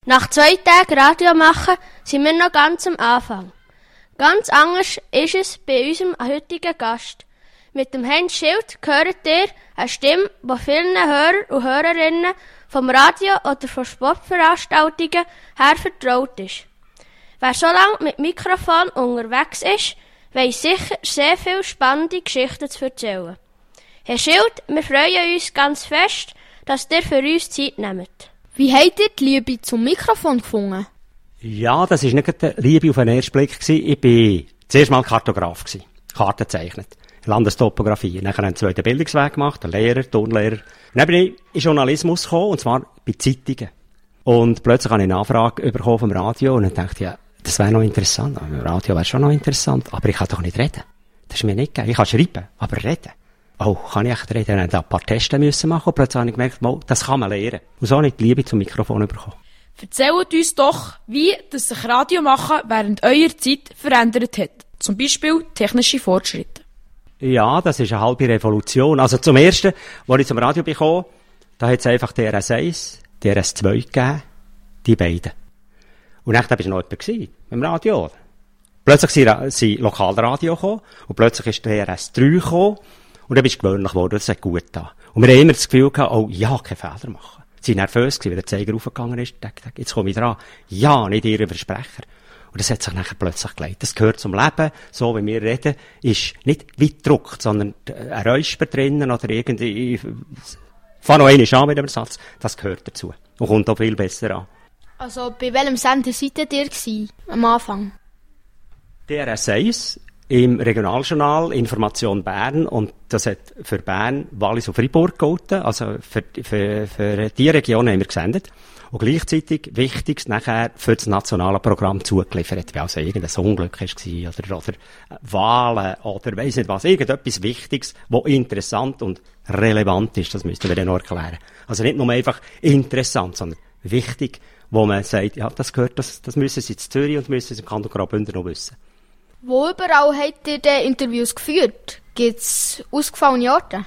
Nach 2 Tagen Radio machen sind wir noch ganz am Anfang. Ganz anders ist es bei unserem heutigen Gast. Mit dem Heinz Schild hört ihr eine Stimme, die vielen Hörer und Hörerinnen vom Radio oder von Sportveranstaltungen her vertraut ist. Wer so lange mit Mikrofon unterwegs ist, weiss sicher sehr viele spannende Geschichten zu erzählen. Herr Schild, wir freuen uns ganz fest, dass ihr für uns Zeit nehmt. Wie habt ihr die Liebe zum Mikrofon gefunden? Ja, das war nicht die Liebe auf den ersten Blick. Ich war zuerst mal Kartograf, Karten gezeichnet, Landestopographie. Dann einen zweiten Bildungsweg gemacht, ein Lehrer, Turnlehrer. Dann bin ich in Journalismus gekommen, und zwar bei Zeitungen. Und plötzlich habe ich eine Anfrage bekommen vom Radio und dann dachte ich, ja, das wäre noch interessant. Im Radio wäre schon noch interessant, aber ich kann doch nicht reden. Das ist mir nicht gegeben. Ich kann schreiben, aber reden. Oh, kann ich echt reden? Dann musste ich ein paar Tests machen und plötzlich habe ich gemerkt, das kann man lernen. Und so habe ich die Liebe zum Mikrofon bekommen. Erzählt uns doch, wie das sich Radio machen während eurer Zeit verändert hat. Zum Beispiel technische Fortschritte. Ja, das ist eine halbe Revolution. Also zum Ersten, als ich zum Radio bekam, da hat es einfach DRS1, DRS2 gegeben, die beiden. Und dann war noch jemand im Radio. Plötzlich sind Lokalradio gekommen und plötzlich ist DRS3 gekommen und dann bist du gewöhnlich geworden, das hat gut getan. Und wir haben immer das Gefühl gehabt, oh ja, keine Fehler machen. Sie waren nervös, weil der Zeiger raufgegangen ist. Jetzt komme ich dran. Ja, nicht Ihr Versprecher. Und das hat sich nachher plötzlich gelegt. Das gehört zum Leben. So wie wir reden, ist nicht weit gedruckt, sondern ein Räusper drinnen oder irgendwie, fang noch einmal an mit dem Satz. Das gehört dazu. Und kommt auch viel besser an. Also, bei welchem Sender seid ihr am Anfang? DRS1 im Regionaljournal Information Bern, und das hat für Bern, Wallis und Freiburg gegolten, also für die Region haben wir gesendet. Und gleichzeitig wichtig nachher für das nationale Programm zugeliefert, wie also irgendein Unglück war, oder Wahlen, oder weiss nicht was, irgendetwas Wichtiges, was interessant und relevant ist, das müssten wir dann noch erklären. Also nicht nur einfach interessant, sondern wichtig, wo man sagt, ja, das gehört, das müssen Sie in Zürich und müssen Sie im Kanton Graubünden noch wissen. Wo überall habt ihr denn Interviews geführt? Gibt's ausgefallene Orte?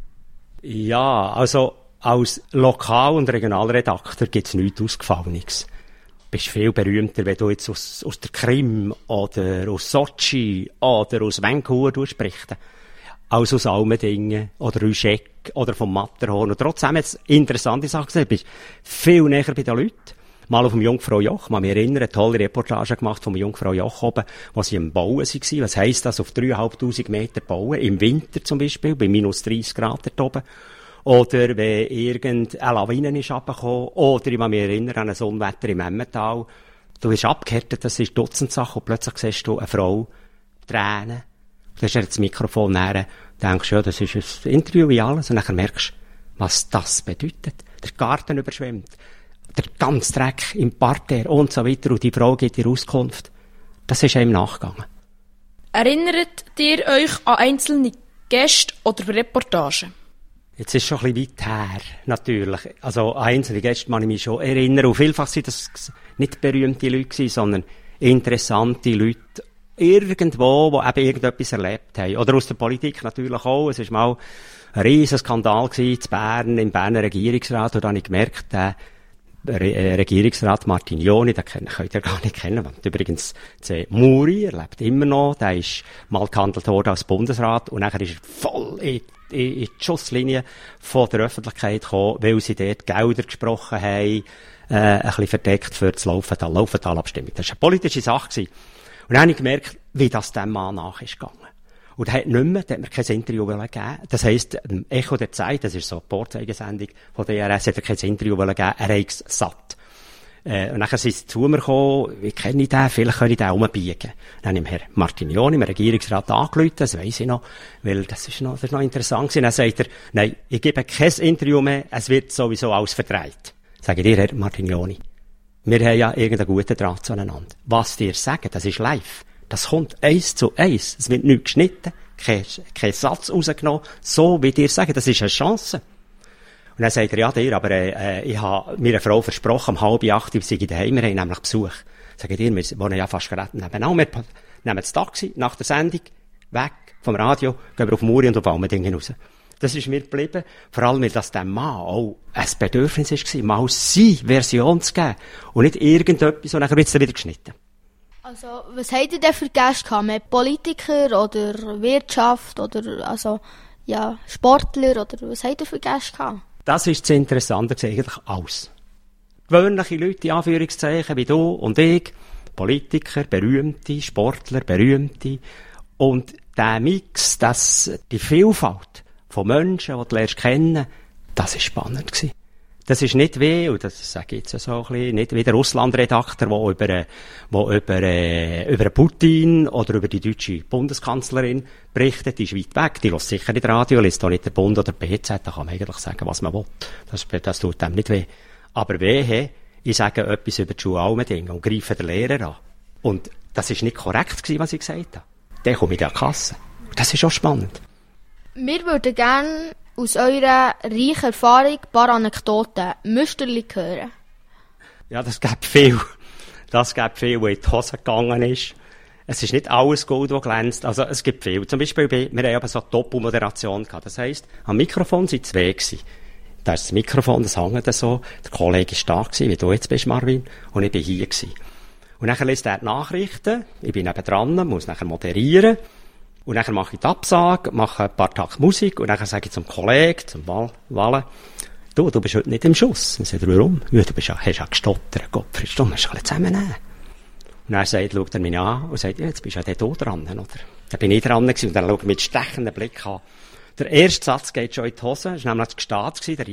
Ja, also als Lokal- und Regionalredakteur gibt's nichts Ausgefallenes. Du bist viel berühmter, wenn du jetzt aus der Krim oder aus Sochi oder aus Vancouver sprichst, als aus Almendingen oder Rüschegg oder vom Matterhorn. Und trotzdem jetzt interessante Sachen gesehen, du bist viel näher bei den Leuten. Mal auf dem Jungfrau Joch, man mich erinnern, eine tolle Reportage gemacht vom Jungfrau Joch oben, wo sie am Bauen waren. Was heisst das, auf 3'500 Meter bauen? Im Winter zum Beispiel, bei minus 30 Grad dort oben. Oder wenn irgendeine Lawine ist runtergekommen. Oder ich kann mich erinnern an ein Unwetter im Emmental. Du wirst abgehärtet, das ist Dutzendsache, und plötzlich siehst du eine Frau, Tränen. Du hast das Mikrofon näher, denkst, ja, das ist ein Interview wie alles, und dann merkst du, was das bedeutet. Der Garten überschwemmt. Der ganze Dreck im Parterre und so weiter, und die Frau gibt dir Auskunft. Das ist einem nachgegangen. Erinnert ihr euch an einzelne Gäste oder Reportagen? Jetzt ist schon ein bisschen weit her, natürlich. Also an einzelne Gäste kann ich mich schon erinnern. Und vielfach sind das nicht berühmte Leute gewesen, sondern interessante Leute irgendwo, die eben irgendetwas erlebt haben. Oder aus der Politik natürlich auch. Es war mal ein riesen Skandal gewesen, in Bern, im Berner Regierungsrat, und da habe ich gemerkt, Regierungsrat Martignoni, den könnt ihr gar nicht kennen. Übrigens, Muri, er lebt immer noch, der ist mal gehandelt worden als Bundesrat, und nachher ist er voll in die Schusslinie von der Öffentlichkeit gekommen, weil sie dort Gelder gesprochen haben, ein bisschen verdeckt für das Laufental-Abstimmung. Das war eine politische Sache gewesen. Und dann habe ich gemerkt, wie das dem Mann nach ist gegangen. Und er hat nicht mehr, der hat mir kein Interview gegeben. Das heisst, im Echo der Zeit, das ist so eine Vorzeigesendung von DRS, hat er kein Interview gegeben, er hat es satt. Und dann sind sie zu mir gekommen, wie kenne ich den, vielleicht kann ich den umbiegen. Dann habe ich Herrn Martignoni, im Regierungsrat, angerufen, das weiss ich noch, weil das ist noch interessant gewesen. Dann sagt er, nein, ich gebe kein Interview mehr, es wird sowieso alles verdreht. Sage ich dir, Herr Martignoni, wir haben ja irgendeinen guten Draht zueinander. Was dir sagen, das ist live. Das kommt 1:1. Es wird nichts geschnitten, kein Satz rausgenommen. So wie dir sagen, das ist eine Chance. Und dann sagt er, ja, aber ich habe mir eine Frau versprochen, um 7:30 sei ich daheim, wir haben nämlich Besuch. Sag ich dir, wir wohnen ja fast gerade nebenan. Wir nehmen das Taxi nach der Sendung, weg vom Radio, gehen wir auf Muri und auf Almendingen raus. Das ist mir geblieben. Vor allem, weil das dem Mann auch ein Bedürfnis war, mal seine Version zu geben. Und nicht irgendetwas, und dann wird es dann wieder geschnitten. Also, was habt ihr denn für Gäste gehabt? Mehr Politiker oder Wirtschaft oder, also, ja, Sportler oder was habt ihr für Gäste gehabt? Das ist das Interessante, eigentlich alles. Gewöhnliche Leute, in Anführungszeichen, wie du und ich, Politiker, Berühmte, Sportler, Berühmte. Und der Mix, die Vielfalt von Menschen, die du lernst kennen, das war spannend gewesen. Das ist nicht wie, und das sage ich jetzt so ein bisschen, nicht wie der Russland-Redakteur, der über Putin oder über die deutsche Bundeskanzlerin berichtet, die ist weit weg, die hört sicher nicht Radio, liest auch nicht der Bund oder BZ, da kann man eigentlich sagen, was man will. Das tut dem nicht weh. Aber wehe, ich sage etwas über die Schule Almending und greife den Lehrer an. Und das ist nicht korrekt gewesen, was ich gesagt habe. Dann komme ich in die Kasse. Das ist auch spannend. Wir würden gerne aus eurer reichen Erfahrung ein paar Anekdoten, Müsterli hören. Ja, das gibt viel. Das gibt viel, wo in die Hose gegangen ist. Es ist nicht alles Gold, das glänzt. Also, es gibt viel. Zum Beispiel, wir haben eben so eine Doppelmoderation gehabt. Das heisst, am Mikrofon sind zwei gewesen. Da ist das Mikrofon, das hängt so. Der Kollege war da gewesen, wie du jetzt bist, Marvin. Und ich bin hier gewesen. Und dann liest er die Nachrichten. Ich bin nebendran, muss nachher moderieren. Und dann mache ich die Absage, mache ein paar Tage Musik und dann sage ich zum Kollegen, zum Wallen, du bist heute nicht im Schuss. Und dann sagt er, warum? Ja, hast ja gestottert, Gottfried, du musst alle zusammennehmen. Und dann schaut er mich an und sagt, ja, jetzt bist du ja dort dran, oder? Dann bin ich dran gewesen und dann schaut er mit stechendem Blick an. Der erste Satz geht schon in die Hose, das war nämlich das Gestaat, der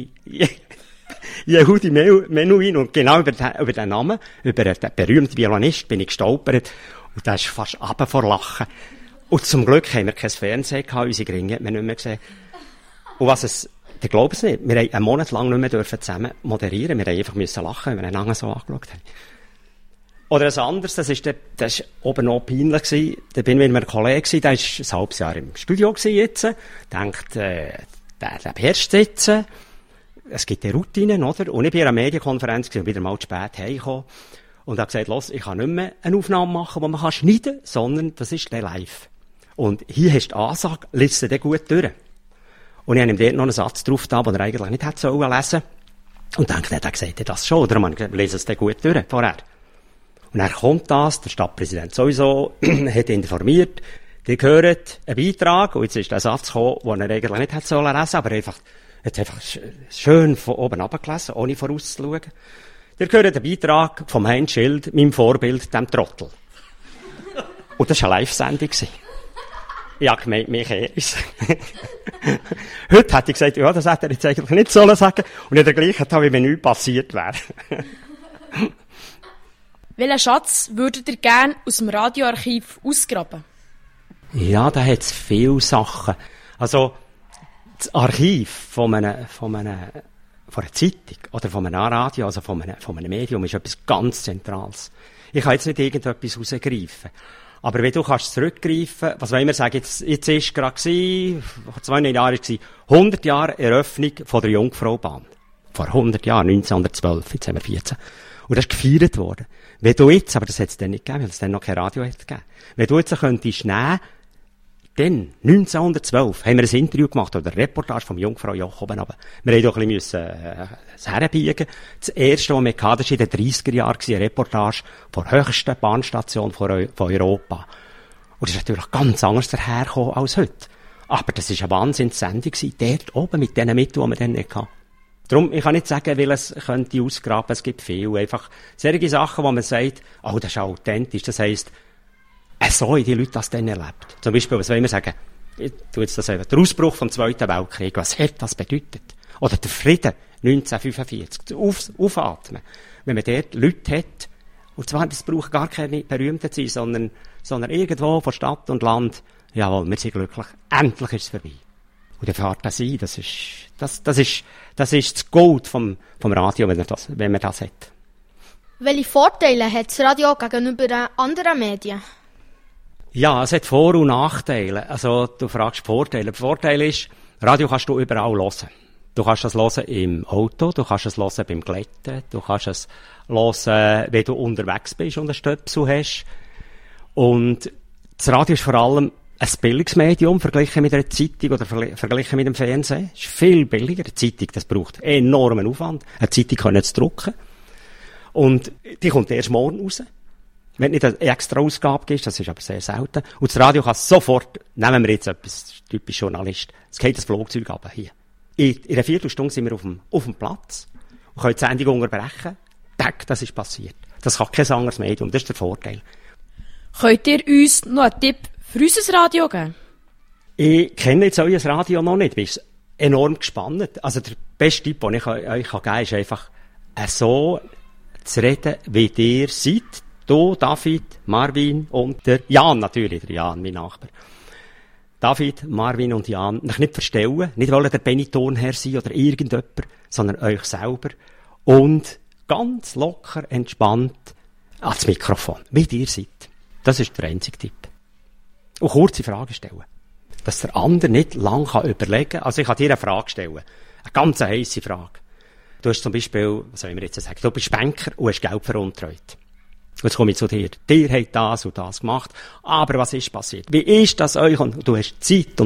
Yehudi Menuhin, und genau über den Namen, über den berühmten Violinist bin ich gestolpert und der ist fast runter vor Lachen. Und zum Glück haben wir kein Fernsehen gehabt, unsere Gringe hat man nicht mehr gesehen. Und der glaubt es nicht, wir haben einen Monat lang nicht mehr zusammen moderieren, wir haben einfach müssen lachen, wenn wir einander so angeschaut haben. Oder ein anderes, das ist oben noch peinlich gewesen, da bin ich mit einem Kollegen, der ist ein halbes Jahr im Studio gewesen jetzt, denkt, der beherrscht jetzt, es gibt die Routinen, oder? Und ich bin in einer Medienkonferenz gewesen und wieder mal zu spät heimgekommen. Und habe gesagt, los, ich kann nicht mehr eine Aufnahme machen, die man schneiden kann, sondern das ist der live. Und hier hast du die Ansage, liest sie dann gut durch. Und ich habe ihm dort noch einen Satz drauf da, den er eigentlich nicht hätte lesen sollen. Und denke, der hat gesagt, das schon, oder? Man lese es dann gut durch, vorher. Und dann kommt das, der Stadtpräsident sowieso, hat informiert, die hören einen Beitrag, und jetzt ist der Satz gekommen, den er eigentlich nicht hätte lesen sollen, aber er hat einfach schön von oben runtergelesen, ohne vorauszuschauen. Ihr hört den Beitrag vom Heinz Schild, meinem Vorbild, dem Trottel. Und das war eine Live-Sendung. Ich habe gemeint, mich ehrt. Heute hätte ich gesagt, ja, das hätte er jetzt eigentlich nicht sollen sagen. Und in der gleichen Tag, wie wenn nichts passiert wäre. Welchen Schatz würdet ihr gerne aus dem Radioarchiv ausgraben? Ja, da hat es viele Sachen. Also, das Archiv von einer Zeitung oder von einem Radio, also von einem Medium, ist etwas ganz Zentrales. Ich kann jetzt nicht irgendetwas rausgreifen. Aber wenn du kannst zurückgreifen, was wollen wir sagen, jetzt ist gerade vor 2 Jahren 100 Jahre Eröffnung von der Jungfraubahn. Vor 100 Jahren, 1912, jetzt haben wir 14. Und das ist gefeiert worden. Wenn du jetzt, aber das hätte es dann nicht gegeben, weil es dann noch kein Radio hätte gegeben. Wenn du jetzt könntest nehmen, dann, 1912, haben wir ein Interview gemacht, oder eine Reportage vom Jungfrau Joch oben runter. Wir haben doch ein bisschen das herbiegen. Das erste, was wir hatten, das war in den 30er Jahren, eine Reportage von der höchsten Bahnstation von Europa. Und das ist natürlich ganz anders dahergekommen als heute. Aber das war eine Wahnsinnssendung, dort oben mit den Mitteln, die wir dann nicht hatten. Darum, ich kann nicht sagen, weil es könnte ausgraben, es gibt viel. Einfach solche Sachen, wo man sagt, oh, das ist authentisch. Das heisst, so haben die Leute das dann erlebt. Zum Beispiel, was wollen wir sagen? Ich tue jetzt das einfach. Der Ausbruch vom Zweiten Weltkrieg. Was hat das bedeutet? Oder der Frieden 1945. Aufatmen. Wenn man dort Leute hat, und zwar, das braucht gar keine Berühmten zu sein, sondern irgendwo von Stadt und Land. Jawohl, wir sind glücklich. Endlich ist es vorbei. Und die Fantasie, das ist das Gold vom Radio, wenn man das hat. Welche Vorteile hat das Radio gegenüber anderen Medien? Ja, es hat Vor- und Nachteile. Also, du fragst Vorteile. Der Vorteil ist, Radio kannst du überall hören. Du kannst es hören im Auto, du kannst es hören beim Glätten, du kannst es hören, wenn du unterwegs bist und einen Stöpsel hast. Und das Radio ist vor allem ein billiges Medium verglichen mit einer Zeitung oder verglichen mit dem Fernsehen. Es ist viel billiger. Eine Zeitung, das braucht enormen Aufwand. Eine Zeitung kann nicht drucken. Und die kommt erst morgen raus. Wenn nicht eine extra Ausgabe ist, das ist aber sehr selten. Und das Radio kann sofort, nehmen wir jetzt etwas typisch Journalist, es geht das Flugzeug ab hier. In einer Viertelstunde sind wir auf dem Platz und können die Sendung unterbrechen. Tack, das ist passiert. Das kann kein anderes Medium, das ist der Vorteil. Könnt ihr uns noch einen Tipp für unser Radio geben? Ich kenne jetzt euer Radio noch nicht, ich bin enorm gespannt. Also der beste Tipp, den ich euch geben kann, ist einfach so zu reden, wie ihr seid. Du, David, Marvin und der Jan natürlich, der Jan, mein Nachbar. David, Marvin und Jan, euch nicht verstellen, nicht wollen der Benny Thurnherr sein oder irgendjemand, sondern euch selber. Und ganz locker, entspannt ans Mikrofon, wie ihr seid. Das ist der einzige Tipp. Und kurze Fragen stellen. Dass der andere nicht lang überlegen kann. Also ich kann dir eine Frage stellen. Eine ganz heisse Frage. Du hast zum Beispiel, was soll ich mir jetzt sagen, du bist Banker und hast Geld veruntreut. Jetzt komme ich zu dir. Dir hat das und das gemacht. Aber was ist passiert? Wie ist das euch? Und du hast Zeit,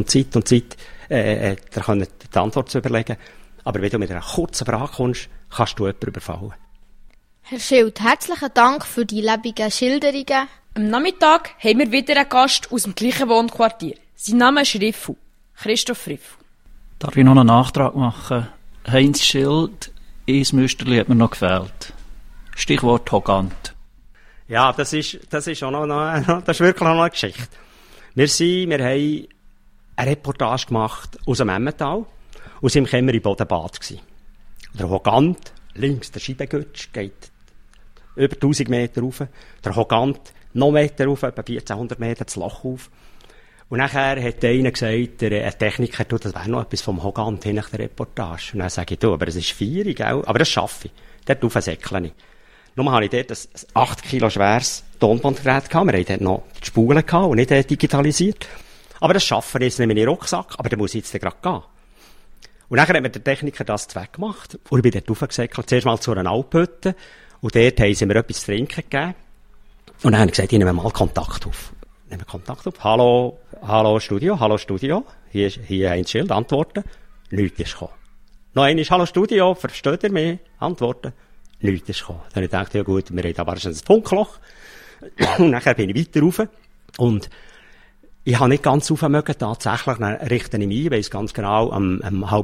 da können die Antwort zu überlegen. Aber wenn du mit einer kurzen Frage kommst, kannst du jemanden überfallen. Herr Schild, herzlichen Dank für die lebenden Schilderungen. Am Nachmittag haben wir wieder einen Gast aus dem gleichen Wohnquartier. Sein Name ist Riffel. Christoph Riffel. Darf ich noch einen Nachtrag machen? Heinz Schild, ein Müsterli hat mir noch gefehlt. Stichwort Hogant. Ja, das ist auch noch, das ist wirklich noch eine Geschichte. Wir haben eine Reportage gemacht aus dem Emmental, aus dem Kämmer im Bodenbad gsi. Der Hogant, links der Scheibengütsch, geht über 1000 Meter rauf. Der Hogant noch Meter rauf, etwa 1400 Meter das Loch auf. Und nachher hat einer gesagt, ein Techniker, das wäre noch etwas vom Hogant hin nach der Reportage. Und dann sage ich, aber es ist 4, gell? Aber das schaffe ich. Dort rauf säckle ich. Nur habe ich dort ein 8 Kilo schweres Tonbandgerät gehabt. Wir haben dort noch die Spulen gehabt und nicht digitalisiert. Aber das schaffe ich jetzt nicht in meinen Rucksack, aber da muss ich jetzt gerade gehen. Und nachher hat mir der Techniker das weggemacht. Und ich bin dort raufgesäckelt, zuerst mal zu einer Alphütte. Und dort haben sie mir etwas zu trinken gegeben. Und dann habe ich gesagt, ich nehme mal Kontakt auf. Hallo Studio. Hier Heinz Schild, antworten. Nichts ist gekommen. Noch einmal, hallo Studio, versteht ihr mich? Antworten. Nichts ist gekommen. Dann habe ich gedacht, ja gut, wir haben da wahrscheinlich ein Funkloch. Und nachher bin ich weiter rauf. Und ich habe nicht ganz rauf mögen, tatsächlich. Dann richte ich mich ein, weiss ganz genau, um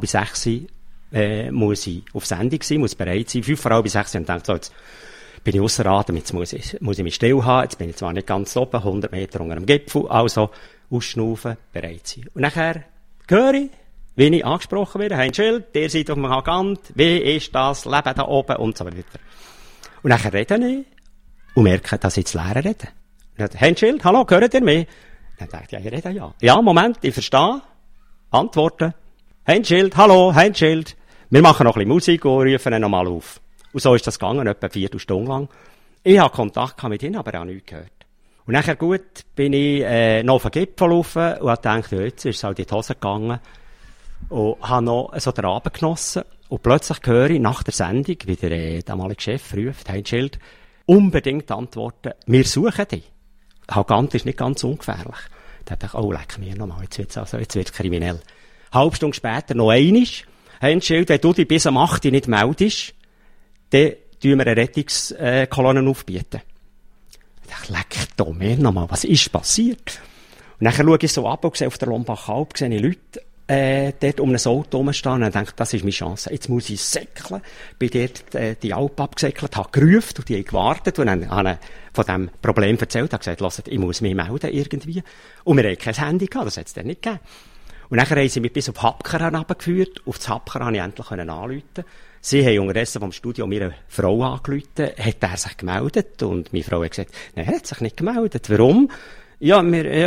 5:30 muss ich auf Sendung sein, muss bereit sein. 5:30 und denke so, jetzt bin ich ausser Atem, jetzt muss ich mich still haben, jetzt bin ich zwar nicht ganz oben, 100 Meter unter dem Gipfel, also ausschnaufen, bereit sein. Und nachher höre ich, wie ich angesprochen werde, Heinz Schild, ihr seid auf dem Hagant, wie ist das Leben da oben und so weiter. Und nachher rede ich und merke, dass ich jetzt leer rede. Und dann, Heinz Schild, hallo, hört ihr mich? Dann dachte ich, ja, ich rede ja. Ja, Moment, ich verstehe. Antworten. Heinz Schild, hallo, Heinz Schild. Wir machen noch ein bisschen Musik und rufen ihn nochmal auf. Und so ist das gegangen, etwa 4 Stunden lang. Ich hatte Kontakt mit ihnen, aber auch nichts gehört. Und nachher gut, bin ich noch auf den Gipfel rauf und habe gedacht, ja, jetzt ist es halt in die Hose gegangen. Und habe noch so den Abend genossen. Und plötzlich höre ich nach der Sendung, wie der damalige Chef ruft, Heinz Schild, unbedingt antworten, wir suchen dich. Hagant ist nicht ganz ungefährlich. Da dachte ich, oh, leck mir nochmal, jetzt wird's kriminell. Halbe Stunde später noch einmal, Heinz Schild, wenn du dich bis am 8 Uhr nicht meldest, dann tun wir eine Rettungskolonne aufbieten. Ich dachte, leck doch mir nochmal, was ist passiert? Und dann schaue ich so ab und sehe auf der Lombach-Alp, sehe ich Leute dort um ein Auto rumstehen und denke, das ist meine Chance. Jetzt muss ich säckeln. Bin dort die Alp abgesäckelt, habe gerufen und die haben gewartet und dann habe von diesem Problem erzählt, habe gesagt, hört, ich muss mich melden irgendwie. Und wir hatten kein Handy gehabt, das hat es dann nicht gegeben. Und dann haben sie mich bis auf Hapkeren runtergeführt. Auf das Hapkeren konnte ich endlich anrufen. Sie haben unterdessen vom Studio mir eine Frau angerufen, hat er sich gemeldet und meine Frau hat gesagt, nein, er hat sich nicht gemeldet. Warum? Ja,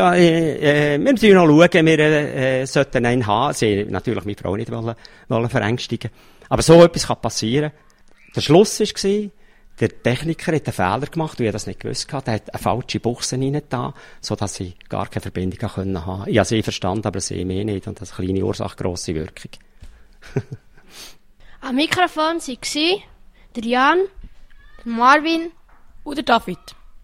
wir müssen noch schauen, wir sollten einen haben. Sie natürlich meine Frau nicht wollen verängstigen. Aber so etwas kann passieren. Der Schluss war, der Techniker hat einen Fehler gemacht, und ich das nicht gewusst hatte. Er hat eine falsche Buchse reingetan, sodass ich gar keine Verbindung haben konnte. Ich habe sie verstanden, aber sie mich nicht. Und das ist eine kleine Ursache, grosse Wirkung. Am Mikrofon waren der Jan, der Marvin und der David.